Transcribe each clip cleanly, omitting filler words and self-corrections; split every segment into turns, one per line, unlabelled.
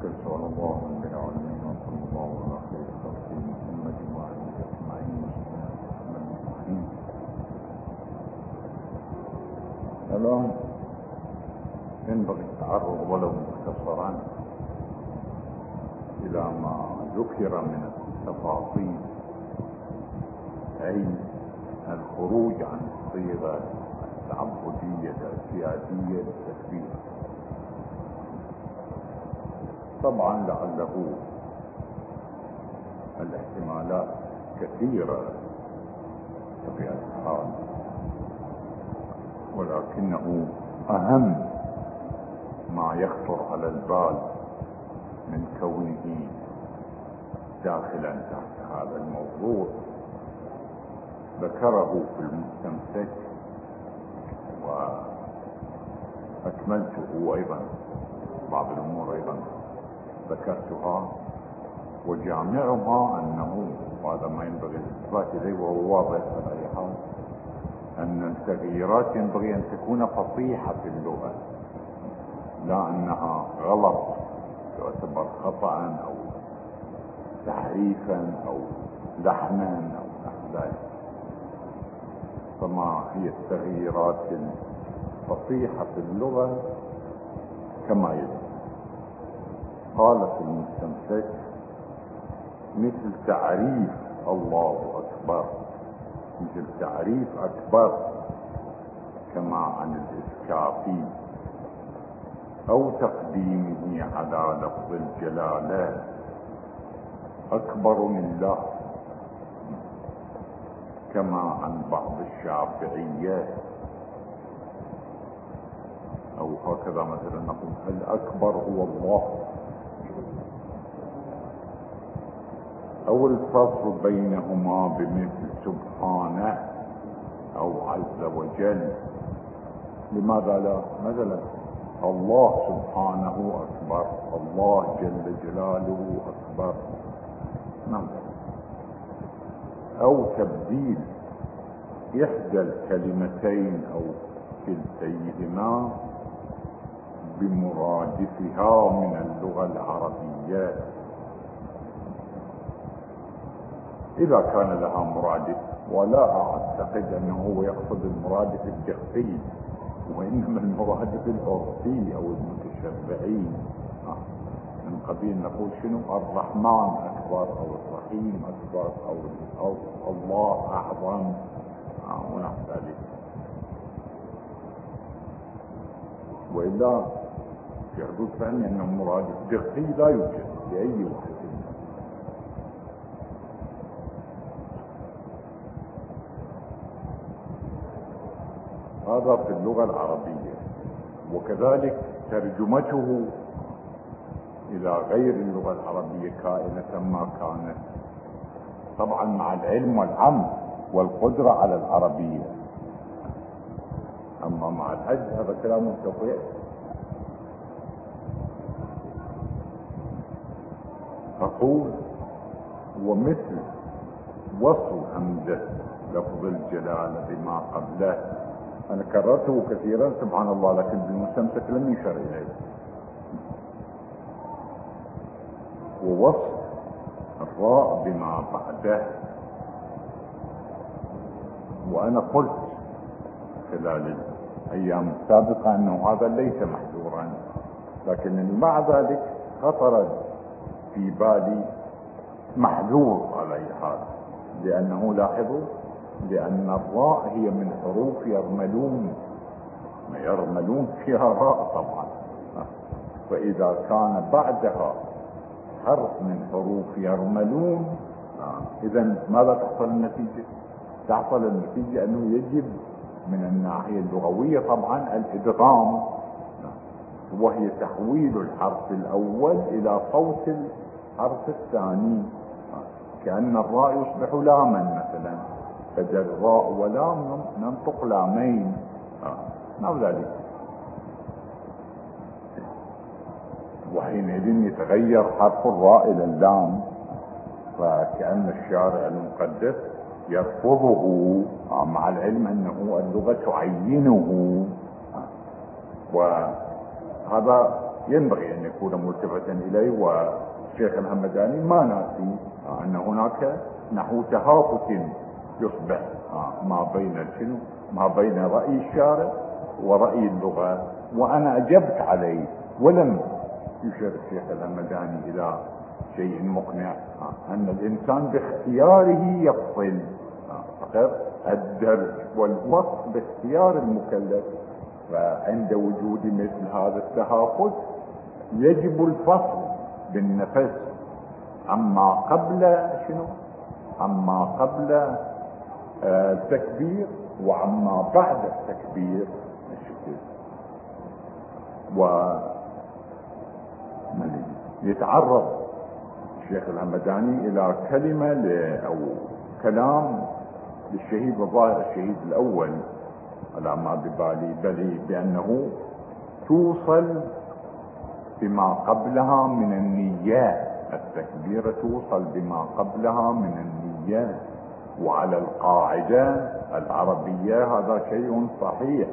صلى الله عليه العالمين وصلى الله على خير خلق محمد وعلى اجمعين وسلم. الان ينبغي التعرض ولو مختصرا الى ما ذكر من التفاصيل، اي الخروج عن الصيغه التعبديه الاعتياديه للتكبير. طبعا لعله الاحتمالات كثيرة بطبيعة الحال، ولكنه أهم ما يخطر على البال من كونه داخلا تحت هذا الموضوع ذكره في المستمسك، وأكملته أيضا بعض الأمور أيضا ذكرتها، وجامعها أنه، وهذا ما ينبغي الالتفات إليه وهو واضح على أي حال، أن التغييرات ينبغي أن تكون فصيحة في اللغة، لا أنها غلط تعتبر خطأ أو تحريفا أو لحنا أو نحو ذلك. فما هي التغييرات الفصيحة في اللغة كما يجب؟ قال في المستمسك: مثل تعريف الله أكبر، مثل تعريف أكبر كما عن الإسكافي، أو تقديمه على لفظ الجلالة أكبر من له، كما عن بعض الشافعية، أو هكذا مثلا نقول الأكبر هو الله، أو الفصل بينهما بمثل سبحانه أو عز وجل. لماذا لا؟ مثلا الله سبحانه أكبر، الله جل جلاله أكبر. نعم. أو تبديل إحدى الكلمتين أو كلتيهما بمرادفها من اللغة العربية إذا كان لها مرادف، ولا أعتقد أنه يقصد المرادف الدقيق، وإنما المرادف العرفي أو المتشرعين، من قبيل نقول شنو الرحمن أكبر أو الرحيم أكبر أو الله أعظم ونحو ذلك. وإلا في حدود ثانية أنه مرادف دقي لا يوجد لأي واحد. هذا في اللغة العربية، وكذلك ترجمته إلى غير اللغة العربية كائنة ما كانت، طبعا مع العلم والعمل والقدرة على العربية. أما مع العجز هذا كلام سوف يأتي. أقول ومثل وصل همزة لفظ الجلالة بما قبله، أنا كررته كثيرا سبحان الله، لكن بالمستمسك لم يشر إليه. ووصف الراء بما بعده، وأنا قلت خلال الأيام السابقة أنه هذا ليس محذورا، لكنني مع ذلك خطر في بالي محذور على أي حال، لأنه لاحظوا لأن الراء هي من حروف يرملون، ما يرملون فيها راء طبعا، فإذا كان بعدها حرف من حروف يرملون، إذن ماذا تحصل النتيجة؟ تحصل النتيجة أنه يجب من الناحية اللغوية طبعا الإدغام، وهي تحويل الحرف الأول إلى صوت الحرف الثاني، كأن الراء يصبح لاما مثلا، فجر راء ولام ننطق لامين نحو ذلك، وحينئذ يتغير حرف الراء إلى اللام، فكأن الشارع المقدس يرفضه، مع العلم أنه اللغة تعينه. وهذا ينبغي ان يكون ملتفتا اليه. والشيخ الهمداني ما ناسي ان هناك نحو تهافت يصبح ما بين شنو، ما بين رأي الشارع ورأي اللغة. وانا اجبت عليه ولم يشير الشيخ الهمداني الى شيء مقنع، ان الانسان باختياره يفصل، فقط الدرج والوصف باختيار المكلف. فعند وجود مثل هذا التهافت يجب الفصل بالنفس عما قبل شنو، عما قبل التكبير وعما بعد التكبير. ويتعرض الشيخ الهمداني الى كلمة او كلام للشهيد الظاهر الشهيد الاول على ما ببالي، بل بانه توصل بما قبلها من النيات، التكبيرة توصل بما قبلها من النيات. وعلى القاعدة العربية هذا شيء صحيح،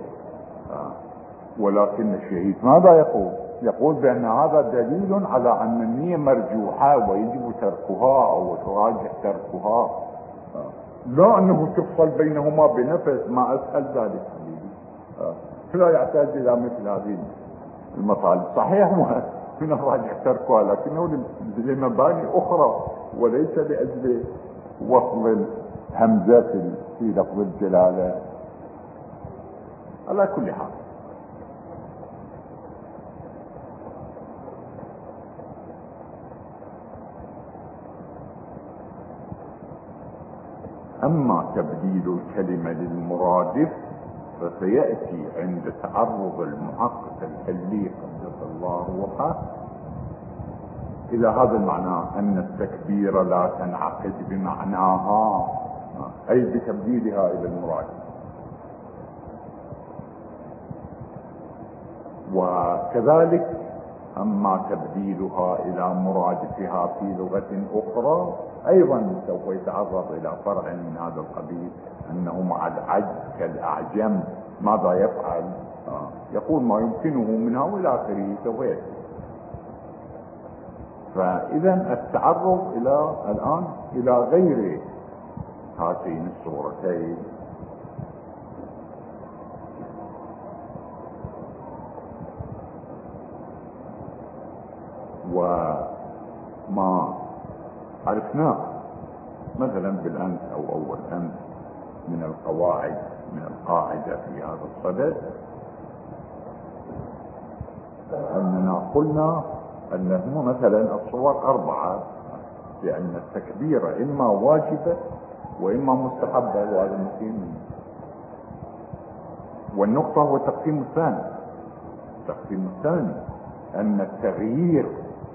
ولكن الشهيد ماذا يقول؟ يقول بأن هذا دليل على أن النية مرجوحة ويجب تركها أو تراجع تركها، لا أنه تفصل بينهما بنفس. ما أسهل ذلك لا يحتاج إلى مثل هذه المطالب. صحيح من الراجع تركها، لكنه لمباني أخرى وليس لأجل وصل الهمزة في لفظ الجلالة. على كل حال اما تبديل الكلمة للمرادف فسيأتي عند تعرض المحقق الحلي قدس الله روحه الى هذا المعنى، ان التكبير لا تنعقد بمعناها، اي بتبديلها الى المرادف. وكذلك اما تبديلها الى مرادفها في لغة اخرى ايضا سوف يتعرض الى فرع من هذا القبيل، انه مع العجز كالاعجم ماذا يفعل؟ يقول ما يمكنه منها والى اخره سوف يأتي. فاذا التعرض الى الان الى غير هاتين الصورتين وما عرفناه مثلا بالامس او اول امس من القواعد، من القاعدة في هذا الصدد، اننا قلنا انه مثلا الصور 4، لان التكبيرة اما واجبة واما مستحبة، وهذا مهم. والنقطة هو التقسيم الثاني. التقسيم الثاني ان تغيير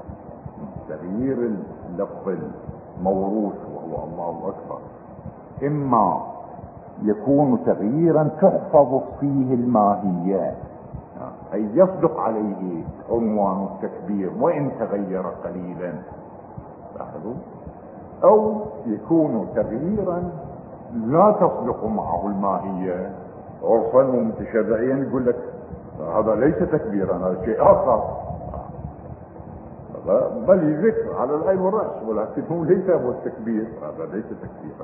اللفظ الموروث وهو الله اكبر اما يكون تغييرا تحفظ فيه الماهية، اي يصدق عليه عنوان التكبير وان تغير قليلا، لاحظوا، او يكون تغييرا لا تصدق معه الماهية. عرفا ومتشرعيا يقول لك هذا ليس تكبيرا، هذا شيء اخر، بل ذكر على العين والرأس، ولكنه ليس هو التكبير، هذا ليس تكبيرا.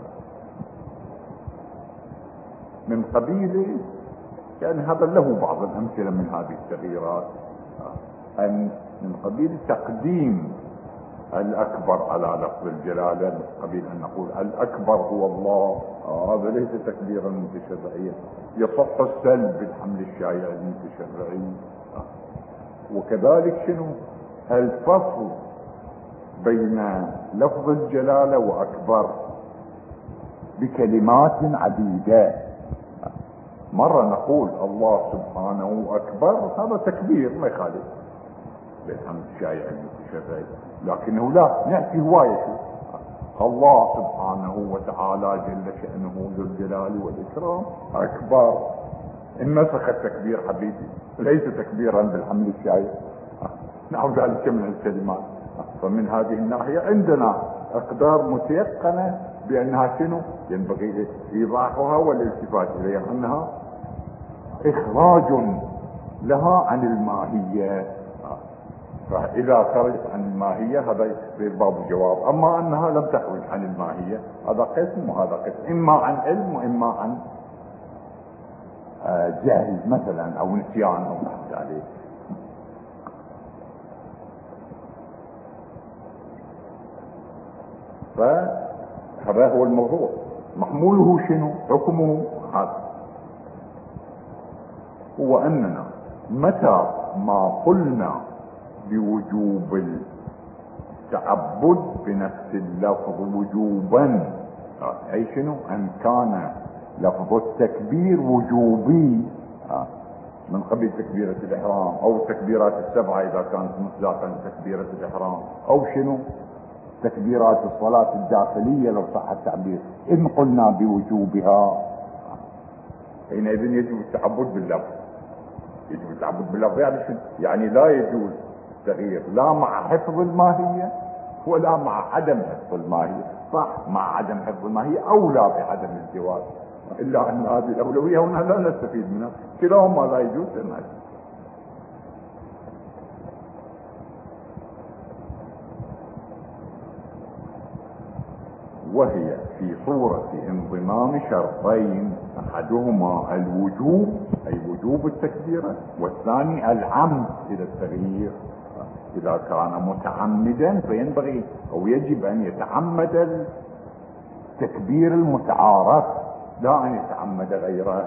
من قبيل يعني هذا له بعض الأمثلة من هذه التغييرات، أن من قبيل تقديم الأكبر على لفظ الجلالة، من قبيل أن نقول الأكبر هو الله، هذا ليس تكبيرا متشرعيا. يصح السلب بالحمل الشائع المتشرعي. وكذلك شنو الفصل بين لفظ الجلالة وأكبر بكلمات عديدة. مرة نقول الله سبحانه أكبر، هذا تكبير ما يخالف بالحمد الشائع المتشرعي، لكنه لا نأتي هواية الله سبحانه وتعالى جل شأنه ذو الجلال والإكرام أكبر. انسخ التكبير حبيبي، ليس تكبيرا بالحمد الشائع، نحو ذلك من الكلمات. فمن هذه الناحية عندنا اقدار متيقنة بانها شنو ينبغي ايضاحها والالتفات اليها، انها اخراج لها عن الماهية. فإذا خرجت عن الماهية هذا يصير باب جواب. أما أنها لم تخرج عن الماهية هذا قسم وهذا قسم، إما عن علم وإما عن جهل مثلا أو نسيان أو نحو ذلك. فهذا هو الموضوع. محموله شنو؟ حكمه هذا هو أننا متى ما قلنا بوجوب التعبد بنفس اللفظ وجوبا، أي شنو؟ أن كان لفظ التكبير وجوبي من قبل تكبيرة الإحرام أو التكبيرات السبعة إذا كانت مصداقا تكبيرة الإحرام، أو شنو؟ تكبيرات الصلاة الداخلية لو صح التعبير. إن قلنا بوجوبها حينئذ يجب التعبد باللفظ. يجب التعبد باللفظ يعني شنو؟ يعني لا يجوز تغيير لا مع حفظ الماهية ولا مع عدم حفظ الماهية. صح مع عدم حفظ الماهية أولى بعدم الزواج، إلا أن هذه الأولوية هنا لا نستفيد منها، كلاهما لا يجوز لنا. وهي في صورة انضمام شرطين، أحدهما الوجوب أي وجوب التكبيرة، والثاني العمد إلى التغيير. إذا كان متعمدا فينبغي أو يجب أن يتعمد التكبير المتعارف لا أن يتعمد غيره.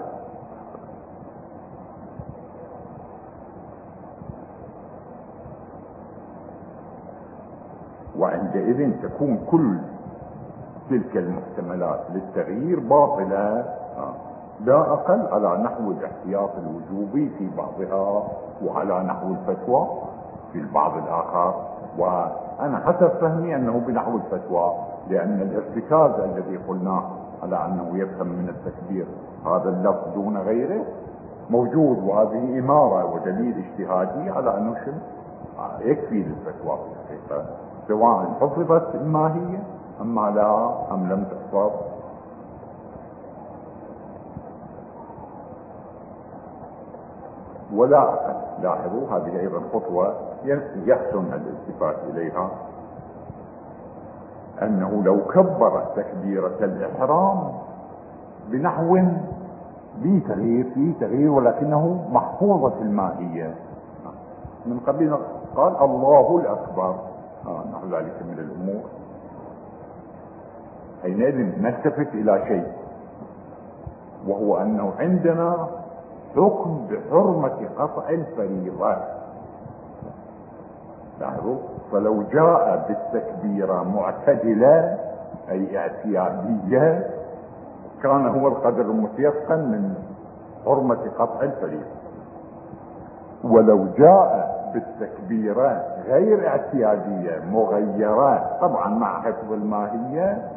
وعندئذ تكون كل تلك المحتملات للتغيير باطلة لا أقل على نحو الاحتياط الوجوبي في بعضها وعلى نحو الفتوى في البعض الآخر. وأنا حسب فهمي أنه بنحو الفتوى، لأن الارتكاز الذي قلناه على أنه يفهم من التكبير هذا اللفظ دون غيره موجود، وهذه إمارة ودليل اجتهادي على أنه يكفي للفتوى في الحقيقة، سواء حفظت الماهية أما لا أم لم تحفظ. ولا أقل. لاحظوا هذه أيضا خطوة يحسن الالتفات إليها، أنه لو كبر تكبيرة الإحرام بنحو في تغيير ولكنه محفوظة الماهية من قبل قال الله الأكبر نحو ذلك من الأمور، حينئذ نلتفت إلى شيء، وهو أنه عندنا حكم بحرمة قطع الفريضة. لاحظوا، فلو جاء بالتكبيرة معتدلة أي اعتيادية كان هو القدر المتيقن من حرمة قطع الفريضة، ولو جاء بالتكبيرة غير اعتيادية مغيرة طبعا مع حفظ الماهية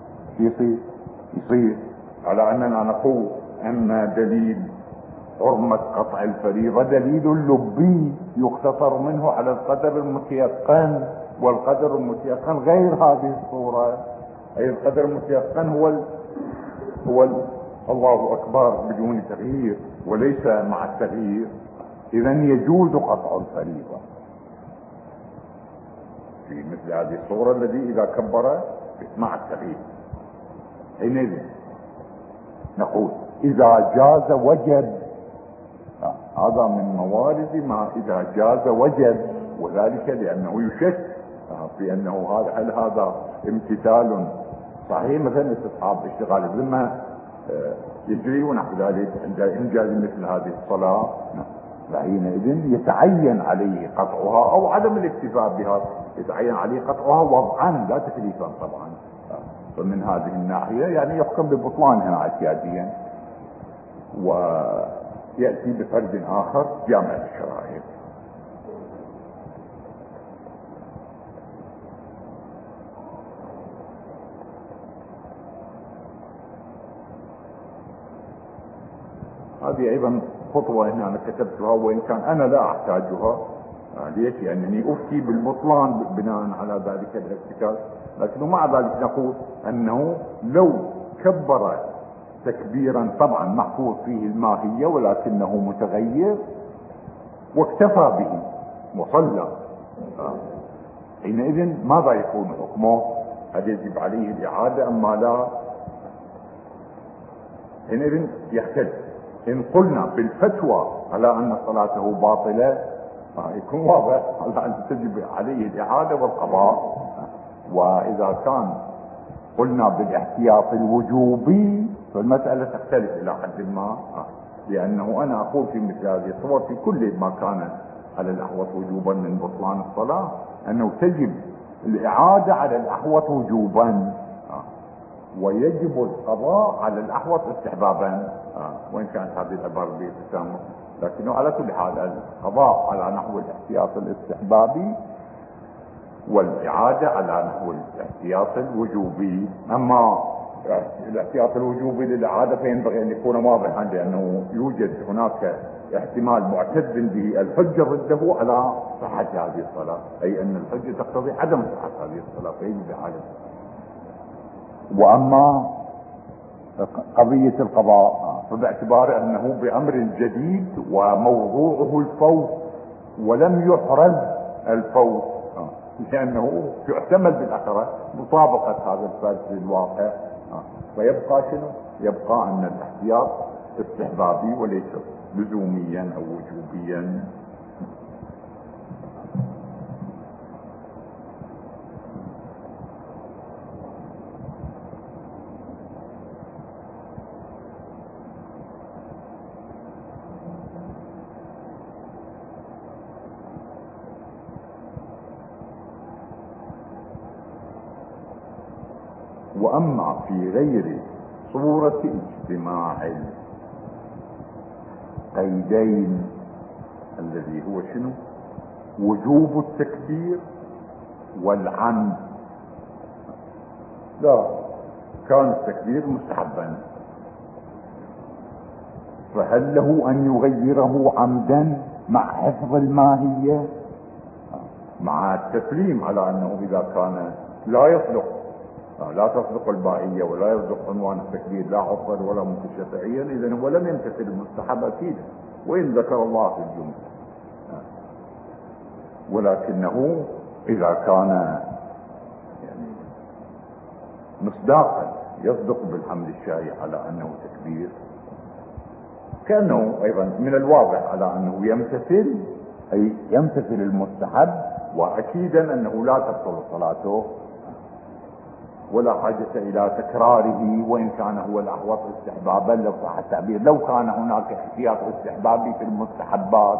يصير على أننا نقول أن دليل حرمة قطع الفريضة دليل لبي يختصر منه على القدر المتيقن، والقدر المتيقن غير هذه الصورة، أي القدر المتيقن هو الله أكبر بدون تغيير وليس مع التغيير. إذا يجوز قطع الفريضة في مثل هذه الصورة الذي إذا كبر مع التغيير. حينئذ نقول إذا جاز وجب، هذا من موارد ما إذا جاز وجب، وذلك لأنه يشك في أنه هل هذا امتثال صحيح، مثلا استصحاب اشتغال الذمة يجري ونحو ذلك عند إنجاز مثل هذه الصلاة، فحينئذ يتعين عليه قطعها أو عدم الاكتفاء بها، يتعين عليه قطعها وضعا لا تكليفا طبعا. فمن هذه الناحية يعني يحكم ببطلانها اعتياديا، ويأتي بفرد آخر جامع الشرائع. هذه أيضا خطوة هنا أنا كتبتها وإن كان أنا لا أحتاجها. ليش؟ لأنني أفتي بالبطلان بناء على ذلك الارتكاز، لكن مع ذلك نقول أنه لو كبر تكبيرا طبعا محفوظ فيه الماهية ولكنه متغير واكتفى به وصلى حينئذ ماذا يكون حكمه؟ هل يجب عليه الإعادة أم ما لا؟ حينئذ يختلف. إن قلنا بالفتوى على أن صلاته باطلة يكون واضح على أن تجب عليه الإعادة والقضاء. وإذا كان قلنا بالاحتياط الوجوبي فالمسألة تختلف إلى حد ما، لأنه أنا أقول في مثل هذه الصور في كل ما كان على الأحوط وجوبا من بطلان الصلاة أنه تجب الإعادة على الأحوط وجوبا، ويجب القضاء على الأحوط استحبابا، وإن كانت هذه العبارة بتسامح، لكنه على كل حال القضاء على نحو الاحتياط الاستحبابي والإعادة على نحو الاحتياط الوجوبي. أما الاحتياط الوجوبي للإعادة فينبغي أن يكون واضحا، لأنه يوجد هناك احتمال معتد به الحجة ضده على صحة هذه الصلاة، أي أن الحجة تقتضي عدم صحة هذه الصلاة فيجب إعادتها. وأما قضية القضاء فباعتبار أنه بأمر جديد وموضوعه الفوت ولم يحرز الفوت، لأنه يحتمل بالأخرة مطابقة هذا الفرد للواقع، فيبقى شنو؟ يبقى أن الاحتياط استحبابي وليس لزوميا أو وجوبيا. واما في غير صورة اجتماع القيدين الذي هو شنو؟ وجوب التكبير والعمد، لا كان التكبير مستحبا فهل له ان يغيره عمدا مع حفظ الماهية، مع التسليم على انه اذا كان لا تصدق الباهية ولا يصدق عنوان التكبير لا عرفا ولا منتشفعيا، اذا هو لم يمتثل المستحب اكيدا وان ذكر الله في الجملة، ولكنه اذا كان يعني مصداقا يصدق بالحمد الشائع على انه تكبير، كانه ايضا من الواضح على انه يمتثل، اي يمتثل المستحب، واكيدا انه لا تبطل صلاته ولا حاجة الى تكراره، وان كان هو الاحوط استحبابا لو صح التعبير، لو كان هناك احتياط استحبابي في المستحبات.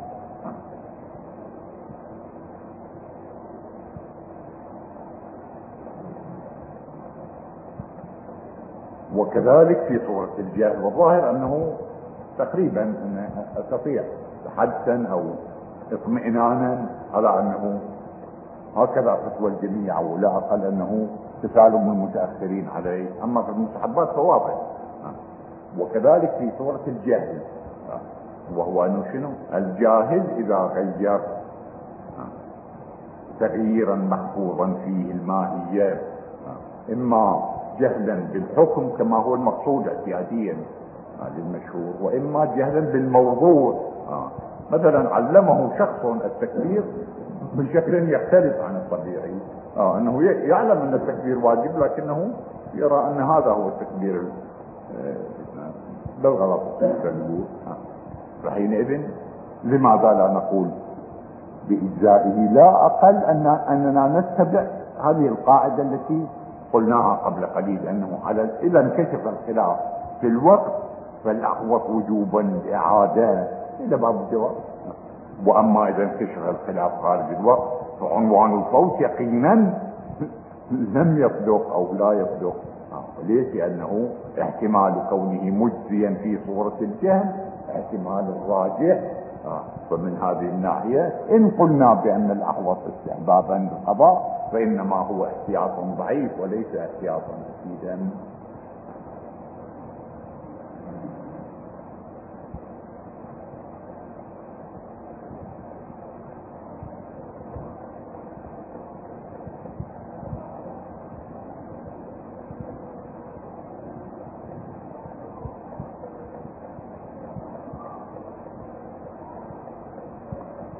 وكذلك في صورة الجهل، والظاهر انه تقريبا أنه استطيع حدسا او اطمئنانا على انه هكذا فتوى الجميع، ولا اقل انه تسالم المتاخرين عليه. اما في المستحبات فواضح. وكذلك في صورة الجهل، وهو انه شنو؟ الجاهل اذا غير تغييرا محفوظا فيه الماهية، اما جهلا بالحكم كما هو المقصود اعتياديا للمشهور، واما جهلا بالموضوع، مثلا علمه شخص التكبير بشكل يختلف عن الطبيعي، انه يعلم ان التكبير واجب لكنه يرى ان هذا هو التكبير بالغلط. فحينئذ لماذا لا نقول بإجزائه؟ لا أقل أننا نتبع هذه القاعدة التي قلناها قبل قليل، أنه إذا انكشف الخلاف في الوقت فالأحوط وجوبا الإعادة إلى باب الجواب. وأما إذا انكشف الخلاف خارج الوقت فعنوان الفوت يقينا لم يصدق أو لا يصدق. ليش؟ لأنه احتمال كونه مجزيا في صورة الجهل احتمال الراجح. فمن هذه الناحية إن قلنا بأن الأحوط استحبابا بالقضاء فإنما هو احتياط ضعيف وليس احتياطا مفيدا.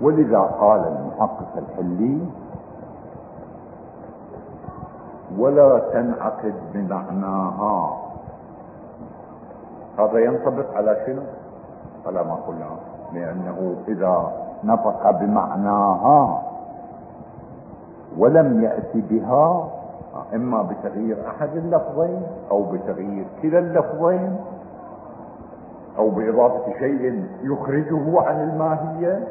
ولذا قال المحقق الحلي: ولا تنعقد بمعناها. هذا ينطبق على شنو؟ على ما قلنا، لأنه إذا نطق بمعناها ولم يأتي بها، إما بتغيير أحد اللفظين أو بتغيير كلا اللفظين أو بإضافة شيء يخرجه عن الماهية،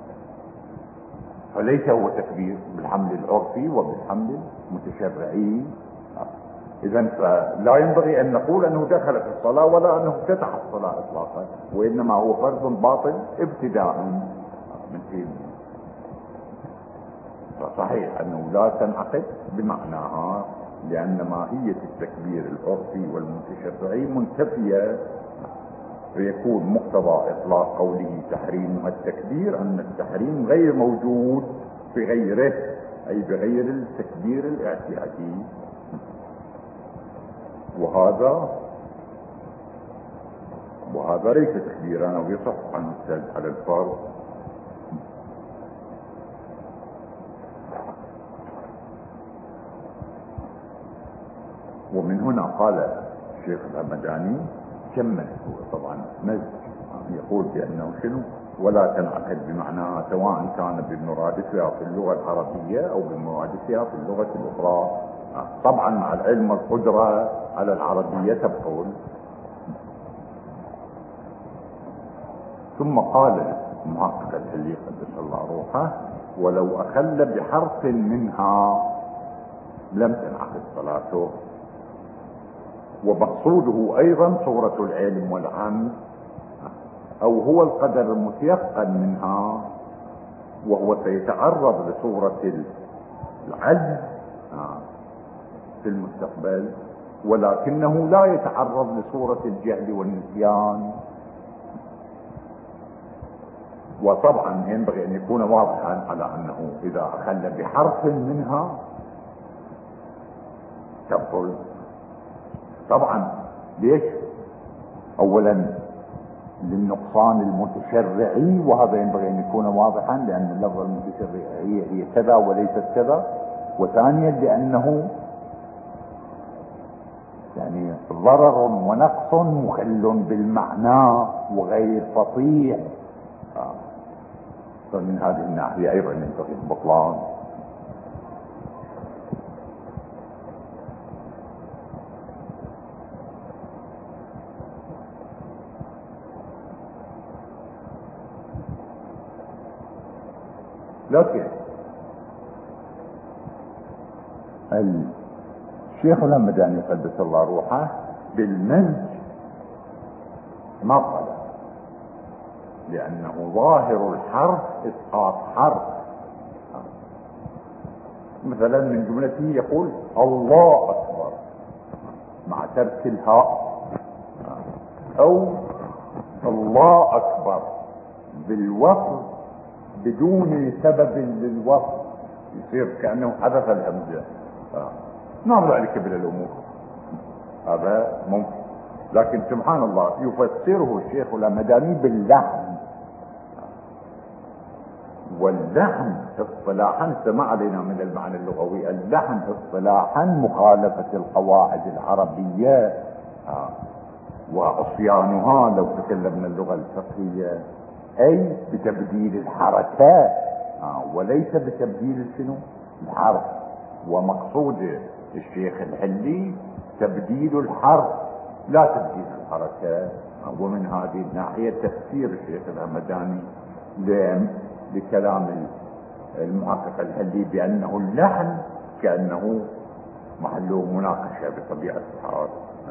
فليس هو تكبير بالحمل العرفي وبالحمل المتشرعي. إذا فلا ينبغي أن نقول أنه دخل في الصلاة ولا أنه افتتح الصلاة إطلاقا، وإنما هو فرض باطل ابتداء من حين. فصحيح أنه لا تنعقد بمعناها، لأن ماهية التكبير العرفي والمتشرعي منتفية، فيكون مقتضى إطلاق قوله تحريمها التكبير أن التحريم غير موجود في غيره، أي بغير التكبير الاعتيادي. وهذا ليس تكبيرا ويصح عن السد على الفرض. ومن هنا قال الشيخ الهمداني كمل طبعا مزج، يقول بأنه شنو؟ ولا تنعقد بمعناها سواء كان بمرادفها في اللغة العربية أو بمرادفها في اللغة الأخرى، طبعا مع العلم والقدرة على العربية تبطل. ثم قال المحقق الحلي قدس الله روحه: ولو أخل بحرف منها لم تنعقد صلاته. ومقصوده أيضا صورة العلم والعمد، أو هو القدر المتيقن منها، وهو سيتعرض لصورة العجز في المستقبل، ولكنه لا يتعرض لصورة الجهل والنسيان. وطبعا ينبغي أن يكون واضحا على أنه إذا أخل بحرف منها تبطل. طبعا ليش؟ أولا للنقصان المتشرعي، وهذا ينبغي أن يكون واضحا لأن اللفظ المتشرعي هي كذا وليست كذا. وثانيا لأنه يعني ضرر ونقص مخل بالمعنى وغير فصيح، فمن هذه الناحية أيضا ينبغي البطلان. لكن الشيخ الهمداني قدس الله روحه بالمزج ما قال، لأنه ظاهر الحرف إسقاط حرف. مثلا من جملته يقول الله أكبر مع ترك الهاء، أو الله أكبر بالوصل بدون سبب للوصل، يصير كأنه حذف الهمزة. نعم ذلك من الأمور، هذا ممكن. لكن سبحان الله يفسره الشيخ الهمداني باللحن، واللحن اصطلاحا سمع علينا من المعنى اللغوي، اللحن اصطلاحا مخالفة القواعد العربية وعصيانها لو تكلمنا اللغة الفقهية، أي بتبديل الحركات وليس بتبديل شنو؟ الحرف. ومقصود الشيخ الحلي تبديل الحرف لا تبديل الحركات. ومن هذه الناحية تفسير الشيخ الهمداني لكلام المحقق الحلي بأنه اللحن كأنه محله مناقشة بطبيعة الحال.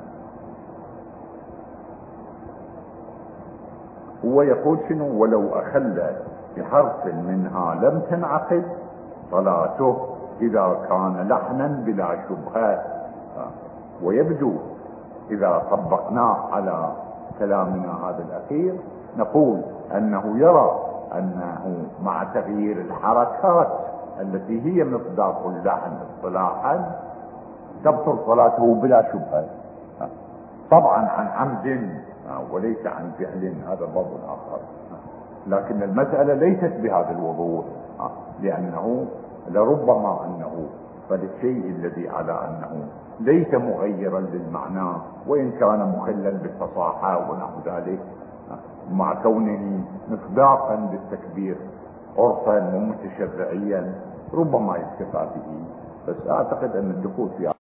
هو يقول شنو؟ ولو أخل بحرف منها لم تنعقد صلاته إذا كان لحنا بلا شبهة. ويبدو إذا طبقناه على كلامنا هذا الأخير نقول أنه يرى أنه مع تغيير الحركات التي هي مصداق اللحن اصطلاحا تبطل صلاته بلا شبهة، طبعا عن عمد وليس عن جهل، هذا باب آخر. لكن المسألة ليست بهذا الوضوح، لأنه لربما أنه فالشيء الذي على أنه ليس مغيرا للمعنى وإن كان مخلا بالفصاحة ونحو ذلك، مع كونه مصداقا للتكبير عرفا ومتشرعيا ربما يكتفى به. بس أعتقد أن الدخول في